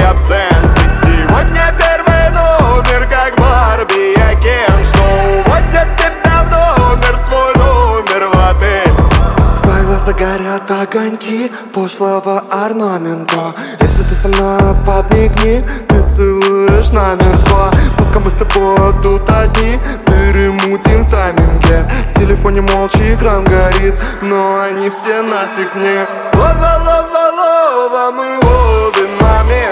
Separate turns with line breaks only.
абсент. И сегодня первый номер, как Барби, я Кен, что уводят тебя в номер, свой номер в отель. В твоих глазах горят огоньки пошлого орнамента. Если ты со мной, подмигни, ты целуешь намертво. Пока мы с тобой тут одни, перемутим в тайминге. В телефоне молча экран горит, но они все нафиг мне. Лова, лова, лова, мы ловим момент.